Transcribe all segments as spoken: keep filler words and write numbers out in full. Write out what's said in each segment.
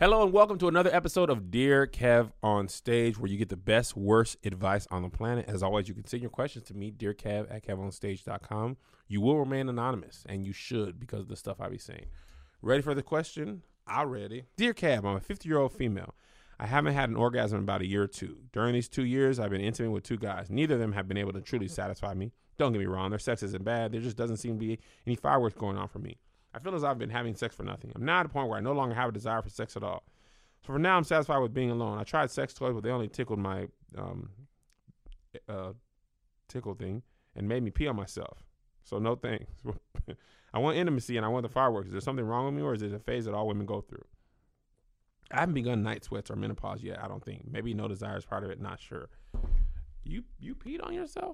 Hello and welcome to another episode of Dear Kev on Stage, where you get the best, worst advice on the planet. As always, you can send your questions to me, dear kev at kev on stage dot com. You will remain anonymous, and you should because of the stuff I be saying. Ready for the question? I'm ready. Dear Kev, I'm a fifty-year-old female. I haven't had an orgasm in about a year or two. During these two years, I've been intimate with two guys. Neither of them have been able to truly satisfy me. Don't get me wrong, their sex isn't bad. There just doesn't seem to be any fireworks going on for me. I feel as I've been having sex for nothing. I'm now at a point where I no longer have a desire for sex at all. So for now, I'm satisfied with being alone. I tried sex toys, but they only tickled my um, uh, tickle thing and made me pee on myself. So no thanks. I want intimacy and I want the fireworks. Is there something wrong with me, or is it a phase that all women go through? I haven't begun night sweats or menopause yet, I don't think. Maybe no desire is part of it, not sure. You you peed on yourself?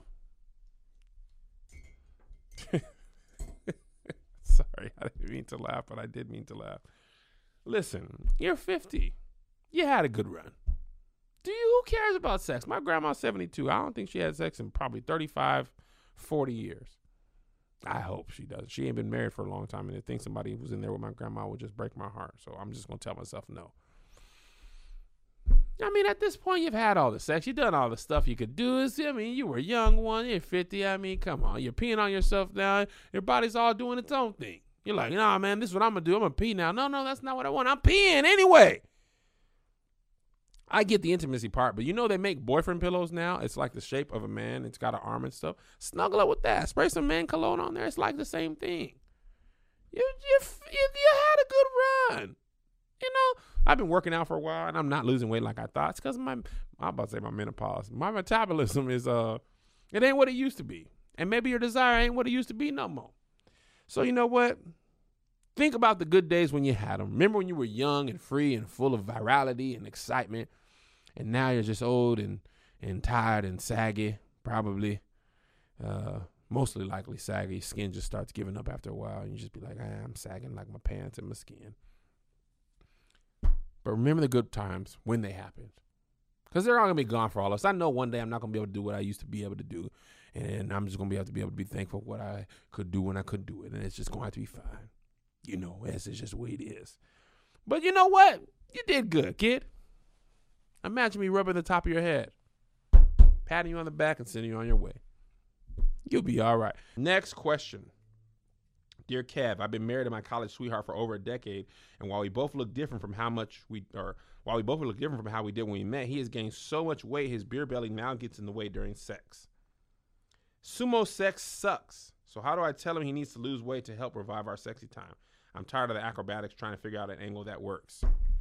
Sorry, I didn't mean to laugh, but I did mean to laugh. Listen, you're fifty. You had a good run. Do you? Who cares about sex? My grandma's seventy-two. I don't think she had sex in probably thirty-five, forty years. I hope she does. She ain't been married for a long time, and to think somebody who's in there with my grandma would just break my heart. So I'm just going to tell myself no. I mean, at this point, you've had all the sex. You've done all the stuff you could do. It's, I mean, you were a young one. You're fifty. I mean, come on. You're peeing on yourself now. Your body's all doing its own thing. You're like, nah, man, this is what I'm going to do. I'm going to pee now. No, no, that's not what I want. I'm peeing anyway. I get the intimacy part, but you know they make boyfriend pillows now. It's like the shape of a man. It's got an arm and stuff. Snuggle up with that. Spray some man cologne on there. It's like the same thing. You, you, you, you had a good run. You know, I've been working out for a while, and I'm not losing weight like I thought. It's because my, I'm about to say my menopause. My metabolism is, uh, it ain't what it used to be. And maybe your desire ain't what it used to be no more. So you know what? Think about the good days when you had them. Remember when you were young and free and full of virality and excitement, and now you're just old and, and tired and saggy, probably. Uh, mostly likely saggy. Skin just starts giving up after a while, and you just be like, ah, I'm sagging like my pants and my skin. But remember the good times when they happened, because they're all going to be gone for all of us. I know one day I'm not going to be able to do what I used to be able to do, and I'm just going to be able to be able to be thankful for what I could do when I could do it, and it's just going to have to be fine. You know, it's just the way it is. But you know what? You did good, kid. Imagine me rubbing the top of your head, patting you on the back, and sending you on your way. You'll be all right. Next question. Dear Kev, I've been married to my college sweetheart for over a decade, and while we both look different from how much we, or while we both look different from how we did when we met, he has gained so much weight, his beer belly now gets in the way during sex. Sumo sex sucks. So how do I tell him he needs to lose weight to help revive our sexy time? I'm tired of the acrobatics trying to figure out an angle that works.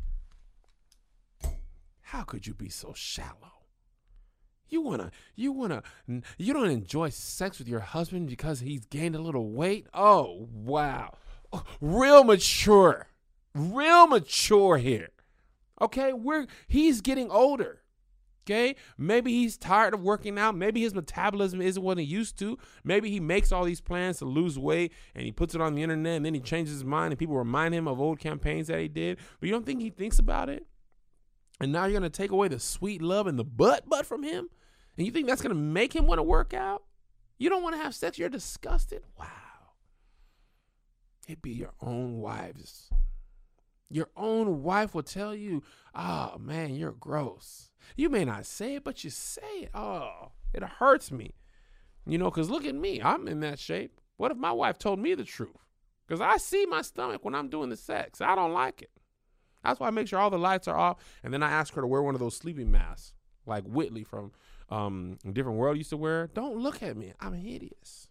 How could you be so shallow? You wanna, you wanna, you don't enjoy sex with your husband because he's gained a little weight? Oh, wow. Oh, real mature. Real mature here. Okay, we're, he's getting older. Okay, maybe he's tired of working out. Maybe his metabolism isn't what it used to. Maybe he makes all these plans to lose weight and he puts it on the internet and then he changes his mind and people remind him of old campaigns that he did. But you don't think he thinks about it? And now you're going to take away the sweet love and the butt butt from him? And you think that's going to make him want to work out? You don't want to have sex? You're disgusted? Wow. It'd be your own wives. Your own wife will tell you, oh, man, you're gross. You may not say it, but you say it. Oh, it hurts me. You know, because look at me. I'm in that shape. What if my wife told me the truth? Because I see my stomach when I'm doing the sex. I don't like it. That's why I make sure all the lights are off. And then I ask her to wear one of those sleeping masks like Whitley from um, Different World used to wear. Don't look at me. I'm hideous.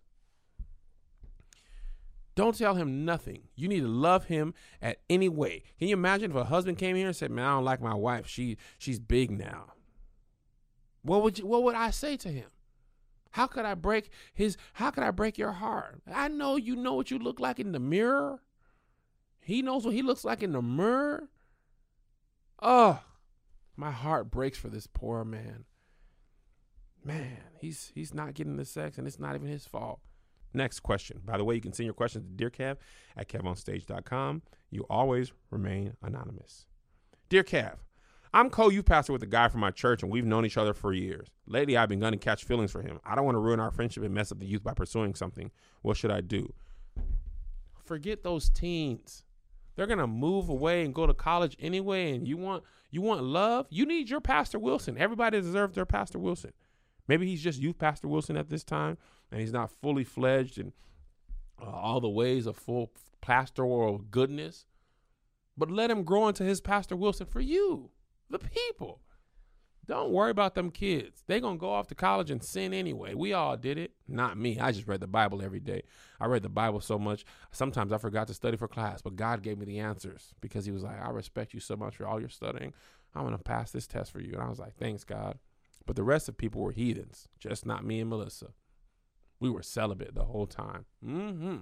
Don't tell him nothing. You need to love him at any way. Can you imagine if a husband came here and said, man, I don't like my wife. She she's big now. What would you, what would I say to him? How could I break his, how could I break your heart? I know you know what you look like in the mirror. He knows what he looks like in the mirror. Oh, my heart breaks for this poor man. Man, he's he's not getting the sex and it's not even his fault. Next question. By the way, you can send your questions to Dear Kev at kev on stage dot com. You always remain anonymous. Dear Kev, I'm co-youth pastor with a guy from my church, and we've known each other for years. Lately, I've begun to catch feelings for him. I don't want to ruin our friendship and mess up the youth by pursuing something. What should I do? Forget those teens. They're going to move away and go to college anyway. And you want, you want love. You need your Pastor Wilson. Everybody deserves their Pastor Wilson. Maybe he's just youth Pastor Wilson at this time, and he's not fully fledged in uh, all the ways of full pastoral goodness. But let him grow into his Pastor Wilson for you, the people. Don't worry about them kids. They're going to go off to college and sin anyway. We all did it. Not me. I just read the Bible every day. I read the Bible so much. Sometimes I forgot to study for class, but God gave me the answers because he was like, I respect you so much for all your studying. I'm going to pass this test for you. And I was like, thanks, God. But the rest of people were heathens, just not me and Melissa. We were celibate the whole time. Mm-hmm.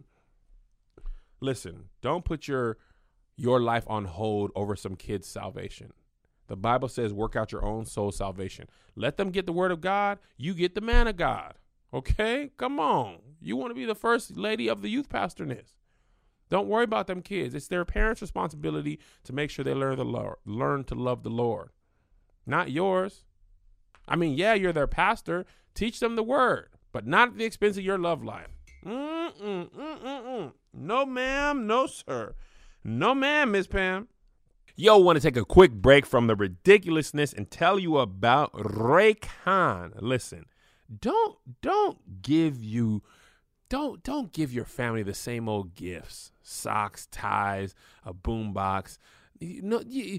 Listen, don't put your your life on hold over some kid's salvation. The Bible says work out your own soul salvation. Let them get the word of God. You get the man of God. Okay? Come on. You want to be the first lady of the youth pastorness. Don't worry about them kids. It's their parents' responsibility to make sure they learn the Lord, learn to love the Lord, not yours. I mean, yeah, you're their pastor. Teach them the word, but not at the expense of your love life. Mm-mm, mm-mm. No, ma'am. No, sir. No, ma'am, Miss Pam. Yo, want to take a quick break from the ridiculousness and tell you about Raycon. Listen, don't don't give you don't don't give your family the same old gifts: socks, ties, a boombox. You know,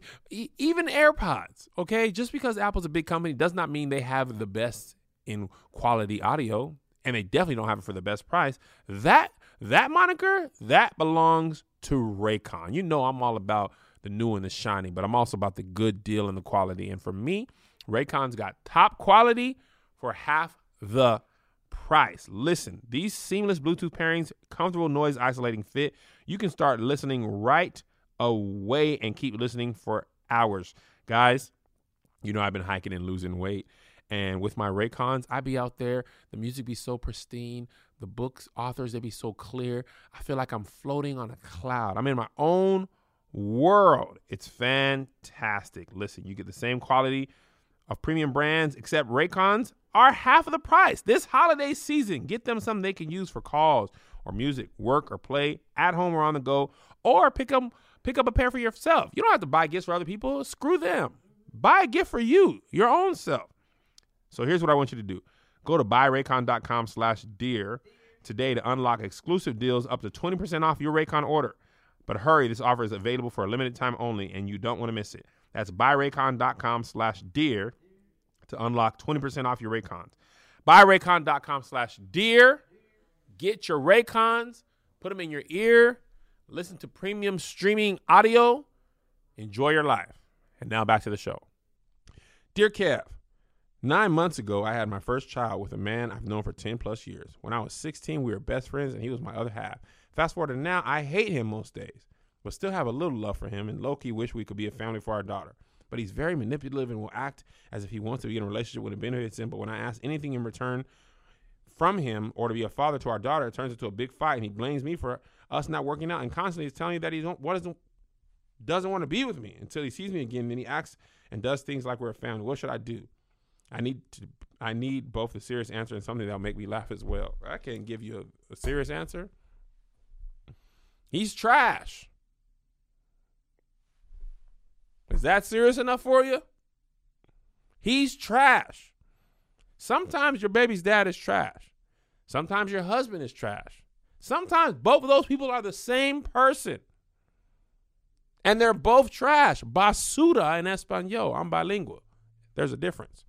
even AirPods. Okay, just because Apple's a big company does not mean they have the best in quality audio, and they definitely don't have it for the best price. That that moniker that belongs to Raycon. You know, I'm all about the new and the shiny, but I'm also about the good deal and the quality. And for me, Raycon's got top quality for half the price. Listen, these seamless Bluetooth pairings, comfortable noise isolating fit. You can start listening right away and keep listening for hours. Guys, you know I've been hiking and losing weight. And with my Raycons, I be out there. The music be so pristine. The books, authors, they be so clear. I feel like I'm floating on a cloud. I'm in my own world. It's fantastic. Listen, you get the same quality of premium brands, except Raycons are half of the price. This holiday season, get them something they can use for calls or music, work or play, at home or on the go, or pick up, pick up a pair for yourself. You don't have to buy gifts for other people. Screw them. Buy a gift for you, your own self. So here's what I want you to do. Go to buyraycon.com slash dear today to unlock exclusive deals up to twenty percent off your Raycon order. But hurry, this offer is available for a limited time only, and you don't want to miss it. That's buyraycon.com slash dear to unlock twenty percent off your Raycons. Buyraycon.com slash dear. Get your Raycons. Put them in your ear. Listen to premium streaming audio. Enjoy your life. And now back to the show. Dear Kev, nine months ago, I had my first child with a man I've known for ten plus years. When I was sixteen, we were best friends, and he was my other half. Fast forward to now, I hate him most days, but still have a little love for him and low-key wish we could be a family for our daughter. But he's very manipulative and will act as if he wants to be in a relationship when it benefits him. But when I ask anything in return from him or to be a father to our daughter, it turns into a big fight, and he blames me for us not working out and constantly is telling me that he don't, what doesn't, doesn't want to be with me until he sees me again. Then he acts and does things like we're a family. What should I do? I need to. I need both a serious answer and something that'll make me laugh as well. I can't give you a, a serious answer. He's trash. Is that serious enough for you? He's trash. Sometimes your baby's dad is trash. Sometimes your husband is trash. Sometimes both of those people are the same person. And they're both trash. Basura in Espanol. I'm bilingual. There's a difference.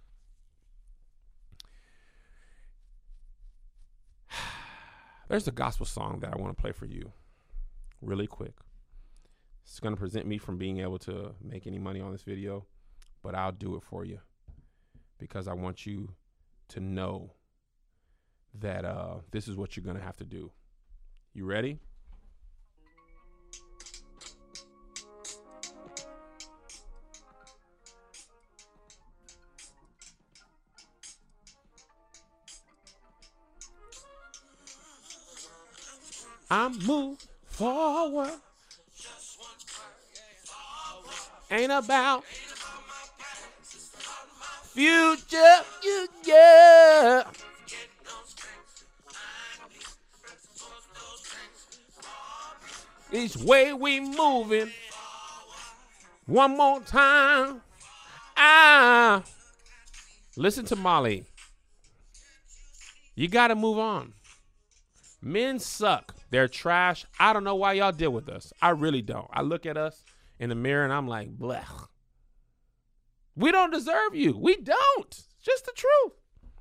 There's a gospel song that I want to play for you really quick. It's going to prevent me from being able to make any money on this video, but I'll do it for you because I want you to know that uh, this is what you're going to have to do. You ready? I move forward. Ain't about future, you, yeah. Each way we moving. One more time. Ah. Listen to Molly. You got to move on. Men suck. They're trash. I don't know why y'all deal with us. I really don't. I look at us in the mirror and I'm like, blech. We don't deserve you. We don't. It's just the truth.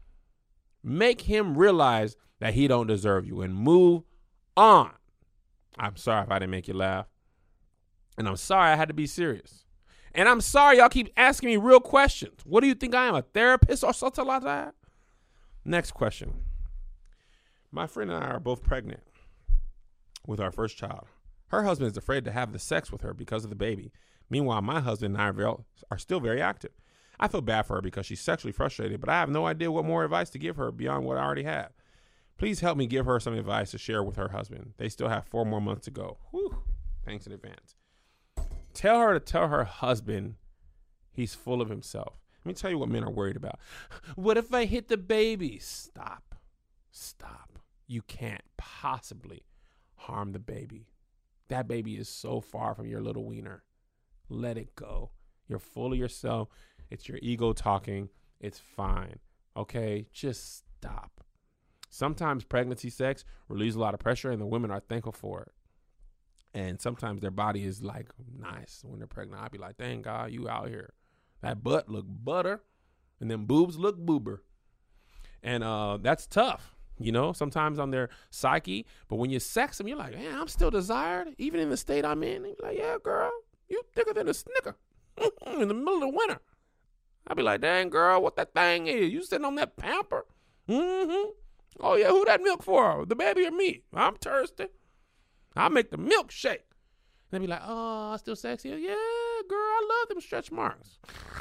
Make him realize that he don't deserve you and move on. I'm sorry if I didn't make you laugh. And I'm sorry I had to be serious. And I'm sorry y'all keep asking me real questions. What do you think I am, a therapist or something like that? Next question. My friend and I are both pregnant with our first child. Her husband is afraid to have the sex with her because of the baby. Meanwhile, my husband and I are, are still very active. I feel bad for her because she's sexually frustrated, but I have no idea what more advice to give her beyond what I already have. Please help me give her some advice to share with her husband. They still have four more months to go. Whew. Thanks in advance. Tell her to tell her husband he's full of himself. Let me tell you what men are worried about. What if I hit the baby? Stop. Stop. You can't possibly harm the baby. That baby is so far from your little wiener. Let it go. You're full of yourself. It's your ego talking. It's fine. Okay? Just stop. Sometimes pregnancy sex relieves a lot of pressure and the women are thankful for it. And sometimes their body is like nice when they're pregnant. I'd be like, thank God you out here. That butt look butter and them boobs look boober. And uh, that's tough, you know, sometimes on their psyche. But when you sex them, you're like, man, I'm still desired. Even in the state I'm in. You're like, yeah, girl, you thicker than a snicker in the middle of the winter. I'd be like, dang, girl, what that thing is? You sitting on that pamper? Mm-hmm. Oh, yeah, who that milk for? The baby or me? I'm thirsty. I'll make the milkshake. They'd be like, oh, still sexy? Yeah, girl, I love them stretch marks.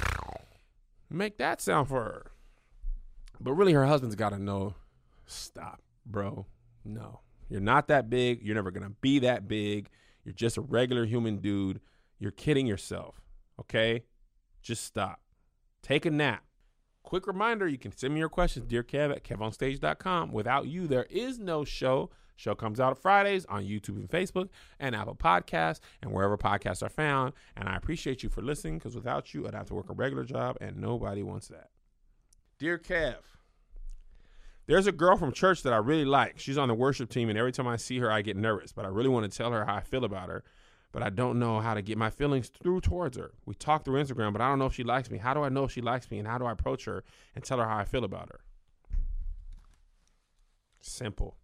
Make that sound for her. But really, her husband's got to know, stop, bro. No, you're not that big. You're never going to be that big. You're just a regular human dude. You're kidding yourself, okay? Just stop. Take a nap. Quick reminder, you can send me your questions, dear Kev at kev on stage dot com. Without you, there is no show. Show comes out Fridays on YouTube and Facebook and Apple Podcasts and wherever podcasts are found. And I appreciate you for listening because without you, I'd have to work a regular job and nobody wants that. Dear Kev, there's a girl from church that I really like. She's on the worship team and every time I see her, I get nervous. But I really want to tell her how I feel about her. But I don't know how to get my feelings through towards her. We talk through Instagram, but I don't know if she likes me. How do I know if she likes me and how do I approach her and tell her how I feel about her? Simple.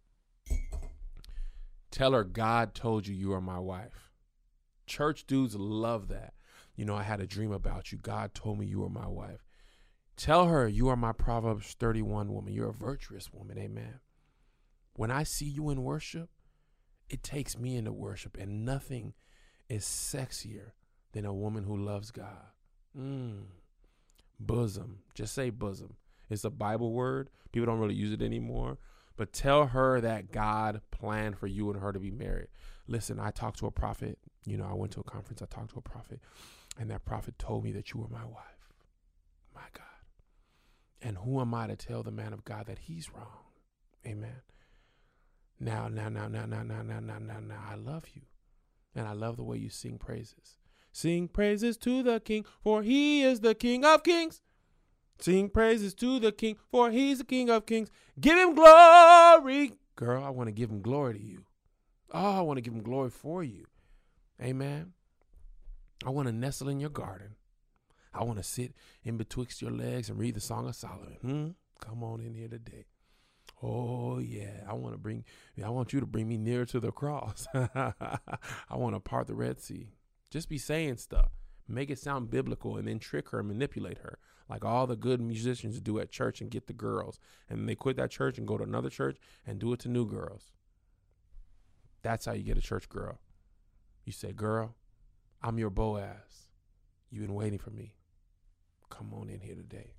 Tell her God told you you are my wife. Church dudes love that. You know, I had a dream about you. God told me you were my wife. Tell her you are my Proverbs thirty-one woman. You're a virtuous woman. Amen. When I see you in worship, it takes me into worship, and nothing is sexier than a woman who loves God. Mm. Bosom. Just say bosom. It's a Bible word. People don't really use it anymore. But tell her that God planned for you and her to be married. Listen, I talked to a prophet. You know, I went to a conference. I talked to a prophet. And that prophet told me that you were my wife. My God. And who am I to tell the man of God that he's wrong? Amen. Now, now, now, now, now, now, now, now, now, now, I love you. And I love the way you sing praises. Sing praises to the King, for he is the King of kings. Sing praises to the King, for he's the King of kings. Give him glory. Girl, I want to give him glory to you. Oh, I want to give him glory for you. Amen. I want to nestle in your garden. I want to sit in betwixt your legs and read the Song of Solomon. Hmm? Come on in here today. Oh, yeah. I want to bring, I want you to bring me nearer to the cross. I want to part the Red Sea. Just be saying stuff. Make it sound biblical and then trick her and manipulate her like all the good musicians do at church and get the girls. And they quit that church and go to another church and do it to new girls. That's how you get a church girl. You say, girl, I'm your Boaz. You've been waiting for me. Come on in here today.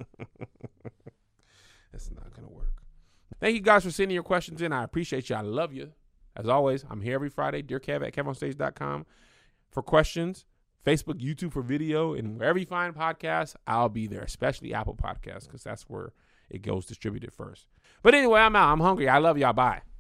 It's not going to work. Thank you guys for sending your questions in. I appreciate you. I love you. As always, I'm here every Friday. Dear Kev at kev on stage dot com for questions. Facebook, YouTube for video, and wherever you find podcasts, I'll be there, especially Apple Podcasts, because that's where it goes distributed first. But anyway, I'm out. I'm hungry. I love y'all. Bye.